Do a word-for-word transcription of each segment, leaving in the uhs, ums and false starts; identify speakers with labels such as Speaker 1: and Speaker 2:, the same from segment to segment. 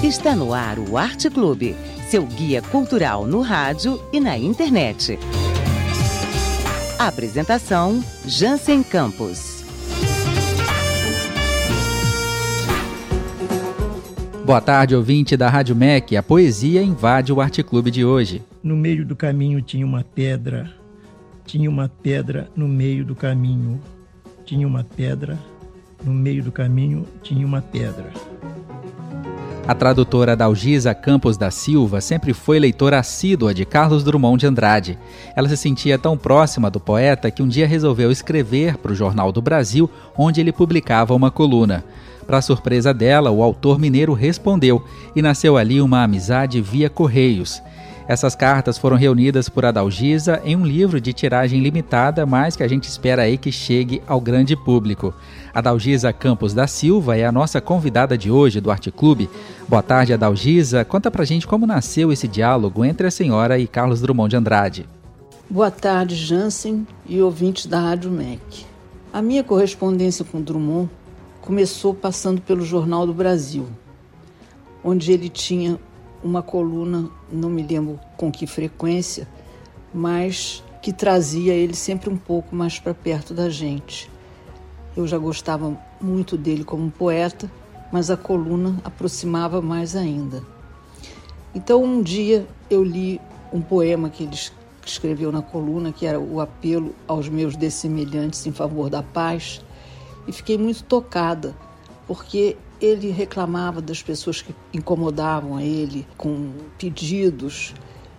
Speaker 1: Está no ar o Arte Clube, seu guia cultural no rádio e na internet. Apresentação: Jansen Campos.
Speaker 2: Boa tarde, ouvinte da Rádio M E C. A poesia invade o Arte Clube de hoje.
Speaker 3: No meio do caminho tinha uma pedra, tinha uma pedra no meio do caminho, tinha uma pedra, no meio do caminho tinha uma pedra.
Speaker 2: A tradutora Adalgisa Campos da Silva sempre foi leitora assídua de Carlos Drummond de Andrade. Ela se sentia tão próxima do poeta que um dia resolveu escrever para o Jornal do Brasil, onde ele publicava uma coluna. Para surpresa dela, o autor mineiro respondeu e nasceu ali uma amizade via correios. Essas cartas foram reunidas por Adalgisa em um livro de tiragem limitada, mas que a gente espera aí que chegue ao grande público. Adalgisa Campos da Silva é a nossa convidada de hoje do Arte Clube. Boa tarde, Adalgisa. Conta pra gente como nasceu esse diálogo entre a senhora e Carlos Drummond de Andrade.
Speaker 4: Boa tarde, Jansen e ouvintes da Rádio M E C. A minha correspondência com Drummond começou passando pelo Jornal do Brasil, onde ele tinha uma coluna, não me lembro com que frequência, mas que trazia ele sempre um pouco mais para perto da gente. Eu já gostava muito dele como poeta, mas a coluna aproximava mais ainda. Então, um dia eu li um poema que ele escreveu na coluna, que era o apelo aos meus dessemelhantes em favor da paz, e fiquei muito tocada, porque ele reclamava das pessoas que incomodavam a ele com pedidos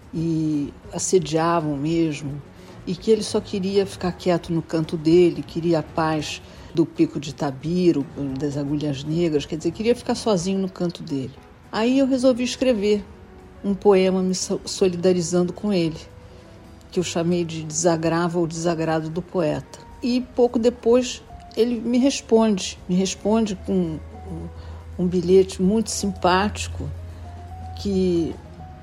Speaker 4: e assediavam mesmo, e que ele só queria ficar quieto no canto dele, queria a paz do Pico de Tabiro, das Agulhas Negras, quer dizer, queria ficar sozinho no canto dele. Aí eu resolvi escrever um poema me solidarizando com ele, que eu chamei de Desagravo ou Desagrado do Poeta. E pouco depois ele me responde, me responde com um bilhete muito simpático que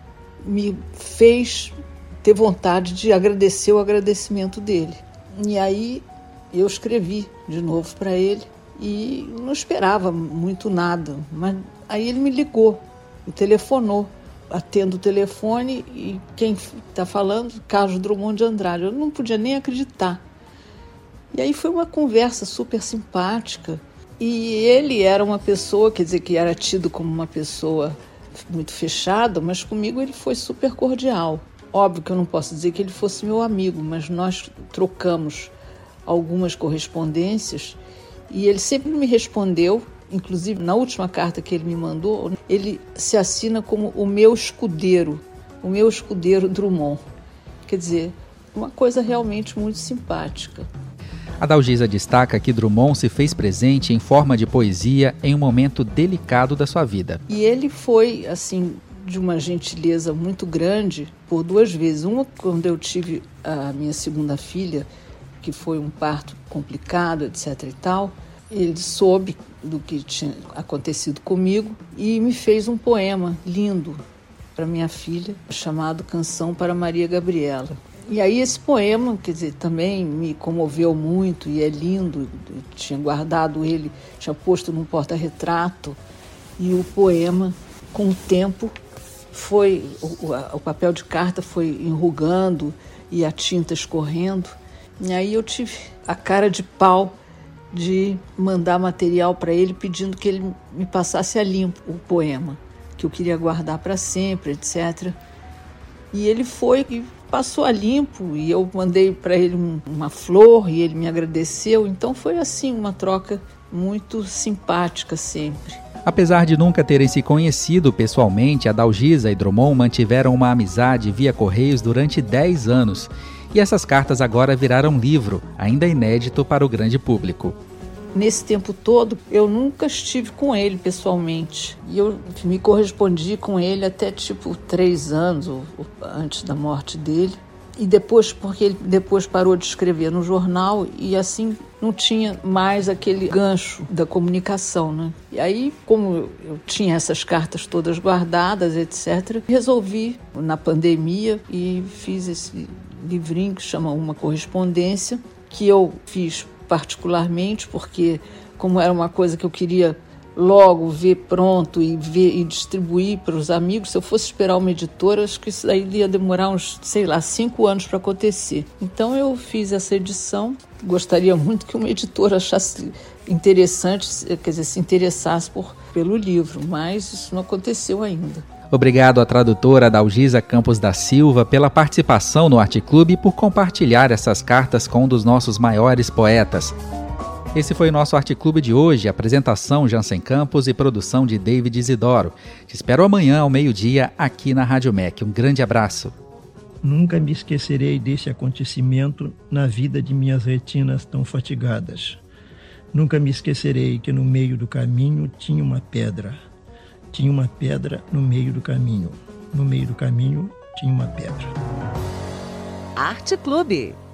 Speaker 4: me fez ter vontade de agradecer o agradecimento dele. E aí eu escrevi de novo para ele e não esperava muito nada, mas aí ele me ligou, me telefonou, atendo o telefone e quem está falando? Carlos Drummond de Andrade. Eu não podia nem acreditar. E aí foi uma conversa super simpática. E ele era uma pessoa, quer dizer, que era tido como uma pessoa muito fechada, mas comigo ele foi super cordial. Óbvio que eu não posso dizer que ele fosse meu amigo, mas nós trocamos algumas correspondências e ele sempre me respondeu, inclusive na última carta que ele me mandou, ele se assina como o meu escudeiro, o meu escudeiro Drummond. Quer dizer, uma coisa realmente muito simpática.
Speaker 2: Adalgisa destaca que Drummond se fez presente em forma de poesia em um momento delicado da sua vida.
Speaker 4: E ele foi, assim, de uma gentileza muito grande por duas vezes. Uma, quando eu tive a minha segunda filha, que foi um parto complicado, etc e tal, ele soube do que tinha acontecido comigo e me fez um poema lindo para minha filha, chamado Canção para Maria Gabriela. E aí esse poema, quer dizer, também me comoveu muito e é lindo. Eu tinha guardado ele, tinha posto num porta-retrato e o poema, com o tempo, foi o, o papel de carta foi enrugando e a tinta escorrendo. E aí eu tive a cara de pau de mandar material para ele pedindo que ele me passasse a limpo o poema, que eu queria guardar para sempre, etcétera. E ele foi e passou a limpo e eu mandei para ele um, uma flor e ele me agradeceu. Então foi assim uma troca muito simpática sempre.
Speaker 2: Apesar de nunca terem se conhecido pessoalmente, Adalgisa e Drummond mantiveram uma amizade via correios durante dez anos. E essas cartas agora viraram livro, ainda inédito para o grande público.
Speaker 4: Nesse tempo todo, eu nunca estive com ele pessoalmente. E eu me correspondi com ele até tipo três anos ou, ou, antes da morte dele. E depois, porque ele depois parou de escrever no jornal e assim não tinha mais aquele gancho da comunicação, né? E aí, como eu, eu tinha essas cartas todas guardadas, etcétera, resolvi, na pandemia, e fiz esse livrinho que chama Uma Correspondência, que eu fiz particularmente porque, como era uma coisa que eu queria logo ver pronto e, ver, e distribuir para os amigos. Se eu fosse esperar uma editora, acho que isso aí ia demorar uns, sei lá, cinco anos para acontecer. Então eu fiz essa edição. Gostaria muito que uma editora achasse interessante, quer dizer, se interessasse por, pelo livro, mas isso não aconteceu ainda.
Speaker 2: Obrigado à tradutora Dalgisa Campos da Silva pela participação no Arte Clube e por compartilhar essas cartas com um dos nossos maiores poetas. Esse foi o nosso Arte Clube de hoje, apresentação Jansen Campos e produção de David Isidoro. Te espero amanhã ao meio-dia aqui na Rádio M E C. Um grande abraço.
Speaker 3: Nunca me esquecerei desse acontecimento na vida de minhas retinas tão fatigadas. Nunca me esquecerei que no meio do caminho tinha uma pedra. Tinha uma pedra no meio do caminho. No meio do caminho tinha uma pedra.
Speaker 1: Arte Clube.